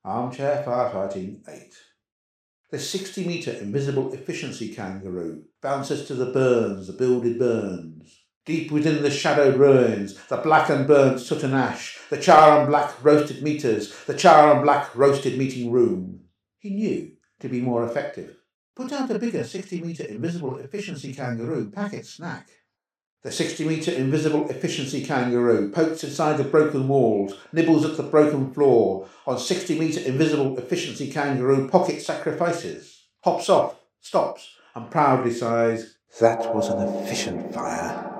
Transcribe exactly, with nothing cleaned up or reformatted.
Armchair Firefighting eight. The sixty metre invisible efficiency kangaroo bounces to the burns, the builded burns. Deep within the shadowed ruins, the black and burnt soot and ash, the char and black roasted meters, the char and black roasted meeting room. He knew to be more effective. Put out a bigger sixty metre invisible efficiency kangaroo packet snack. The sixty metre invisible efficiency kangaroo pokes inside the broken walls, nibbles at the broken floor, on sixty metre invisible efficiency kangaroo pocket sacrifices, hops off, stops, and proudly sighs, "That was an efficient fire."